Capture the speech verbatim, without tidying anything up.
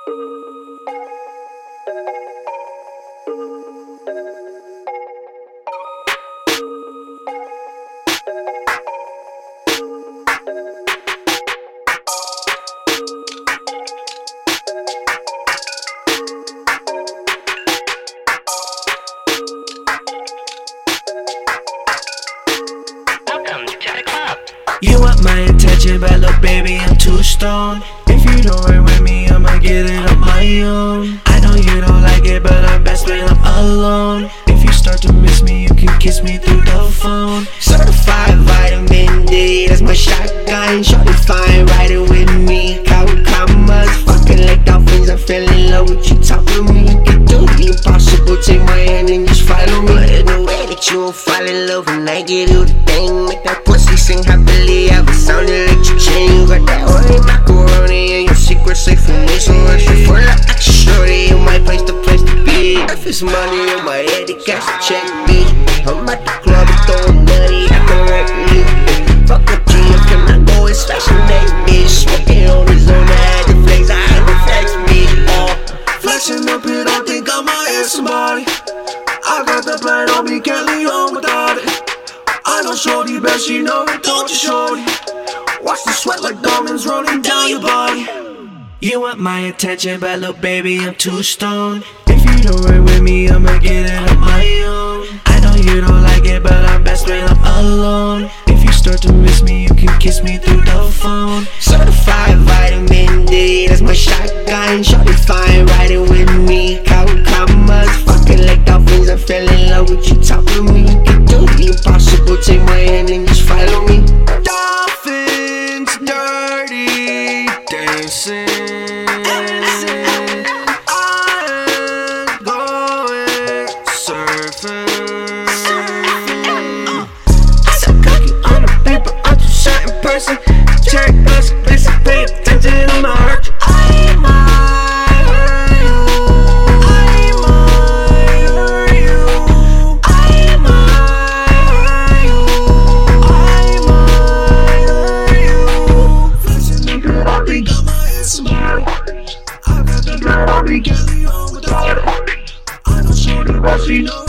You want my attention, but look baby, I'm too stoned. If you don't work with me, I'ma get it on my own. I know you don't like it, but I'm best when I'm alone. If you start to miss me, you can kiss me through the phone. Certified vitamin D, that's my shotgun. Shorty fine, riding with me. Count commas, fucking like dolphins. I fell in love with you, top of me. You can do the impossible, take my hand and just follow me. There's no way that you won't fall in love when I give you the thing. Make that pussy sing happily ever, sounding like you chain. You got that old macaroni and your secret safe for me. So if you for the extra shorty, you might place the place to be. If it's money in my head, it cash the check me. I'm at the club and throwing money, I correct me. Fuck a G, if you're not going special name me. Smoking on his own, I had to flex, I had to flex me. Oh, flexing up it, I think I might hit somebody. I got the plan on me, can't leave home without it. I know shorty best, she know it, don't you shorty? Watch the sweat like diamonds rolling down your body. You want my attention, but look baby, I'm too stoned. If you don't work with me, I'ma get it on my own. I know you don't like it, but I'm best when I'm alone. If you start to miss me, you can kiss me through the phone. Certified vitamin D, that's my shotgun. Shorty fine, riding with me. Count commas, fucking like dolphins. I fell in love with you, top of me. You can do the impossible, take my hand and just follow me. Dolphins, dirty dancing. Check us, listen, pay attention, I'ma hurt you. I might hurt you. I might hurt you. I might hurt you. I might hurt you. Listen, nigga, I be got my head smart. I got the blood, I be getting on without it. I know shorty, but she know